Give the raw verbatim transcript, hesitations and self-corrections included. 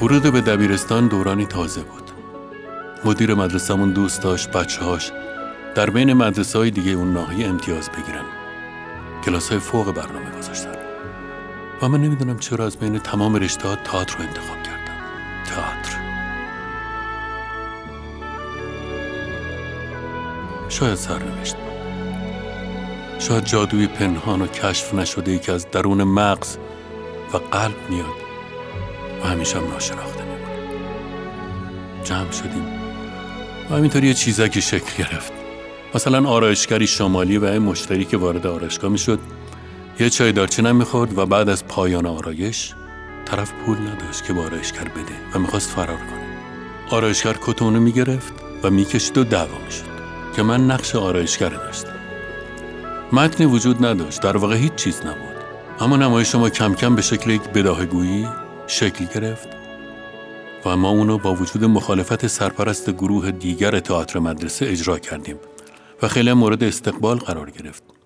ورود به دبیرستان دورانی تازه بود. مدیر مدرسمون دوست داشت بچه‌هاش در بین مدرسه‌های دیگه اون ناحیه امتیاز بگیرن. کلاس‌های فوق برنامه گذاشتن. و من نمیدونم چرا از بین تمام رشته‌ها تئاتر رو انتخاب کردم. تئاتر. شاید سرنوشت بود. شاید جادوی پنهان و کشف نشده ای که از درون مغز و قلب میاد و همیشه هم ناشناخته میمونه. جمع شدیم و همینطوری یه چیزکی شکل گرفت. مثلا آرایشگری شمالی و یه مشتری که وارد آرایشگاه میشد یه چای دارچین هم میخورد و بعد از پایان آرایش طرف پول نداشت که با آرایشگر بده و میخواست فرار کنه. آرایشگر کتونو میگرفت و میکشید و دعوا میشد که من نقش آرایشگر داشتم. متنی وجود نداشت، در واقع هیچ چیز نبود، اما نمایش ما کم کم به شکل یک بداهه‌گویی شکل گرفت و ما اونو با وجود مخالفت سرپرست گروه دیگر تئاتر مدرسه اجرا کردیم و خیلی مورد استقبال قرار گرفت.